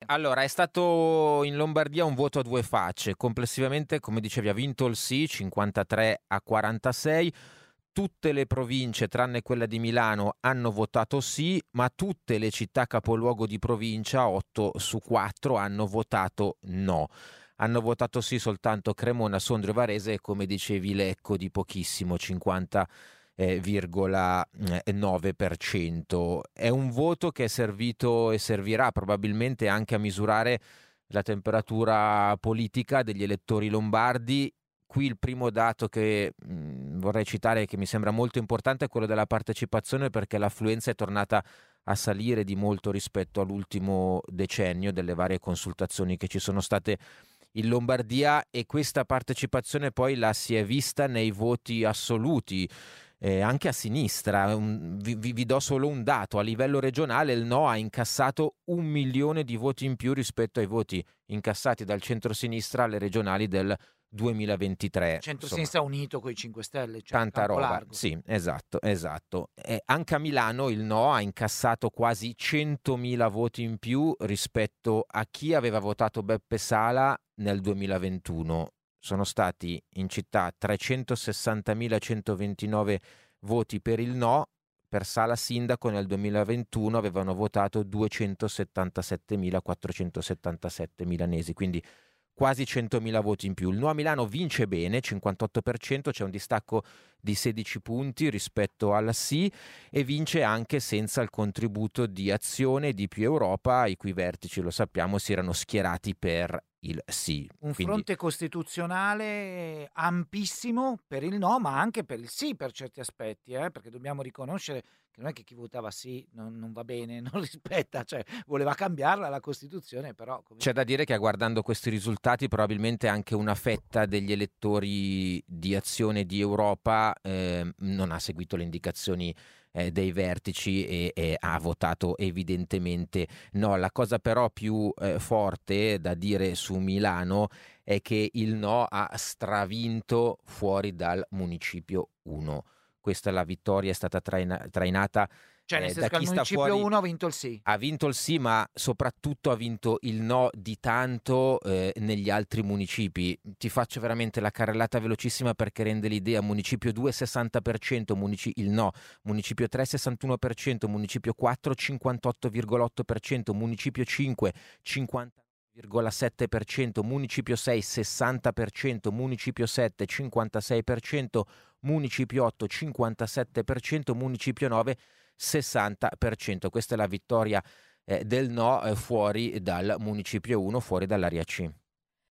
Allora, è stato in Lombardia un voto a due facce. Complessivamente, come dicevi, ha vinto il sì, 53-46. Tutte le province, tranne quella di Milano, hanno votato sì, ma tutte le città capoluogo di provincia, 8 su 4, hanno votato no. Hanno votato sì soltanto Cremona, Sondrio e Varese e, come dicevi, Lecco di pochissimo, 50,9%. È un voto che è servito e servirà probabilmente anche a misurare la temperatura politica degli elettori lombardi. Qui il primo dato che vorrei citare, che mi sembra molto importante, è quello della partecipazione, perché l'affluenza è tornata a salire di molto rispetto all'ultimo decennio delle varie consultazioni che ci sono state in Lombardia, e questa partecipazione poi la si è vista nei voti assoluti. Anche a sinistra. Vi do solo un dato: a livello regionale il no ha incassato 1 milione di voti in più rispetto ai voti incassati dal centro-sinistra alle regionali del 2023. Centro-sinistra unito con i 5 Stelle, cioè Tanta campo roba, largo. sì, esatto. Anche a Milano il no ha incassato quasi 100.000 voti in più rispetto a chi aveva votato Beppe Sala nel 2021. Sono stati in città 360.129 voti per il no. Per Sala sindaco nel 2021 avevano votato 277.477 milanesi, quindi quasi 100.000 voti in più. Il no a Milano vince bene, 58%, c'è un distacco di 16 punti rispetto al sì, e vince anche senza il contributo di Azione e di Più Europa, i cui vertici, lo sappiamo, si erano schierati per il sì. Un Quindi fronte costituzionale ampissimo per il no, ma anche per il sì per certi aspetti, perché dobbiamo riconoscere che non è che chi votava sì non va bene, non rispetta, cioè voleva cambiarla la Costituzione, però come c'è da dire che, guardando questi risultati, probabilmente anche una fetta degli elettori di Azione e di Europa non ha seguito le indicazioni dei vertici e ha votato evidentemente no. La cosa però più forte da dire su Milano è che il no ha stravinto fuori dal municipio 1. Questa, la vittoria, è stata trainata cioè nel da senso che al chi sta municipio fuori. 1 ha vinto il sì. Ha vinto il sì, ma soprattutto ha vinto il no di tanto negli altri municipi. Ti faccio veramente la carrellata velocissima perché rende l'idea: municipio 2 60%, il no, municipio 3 61%, municipio 4 58,8%, municipio 5 50,7%, municipio 6 60%, municipio 7 56%, municipio 8 57%, municipio 9 60%. Questa è la vittoria del no fuori dal municipio 1, fuori dall'area C.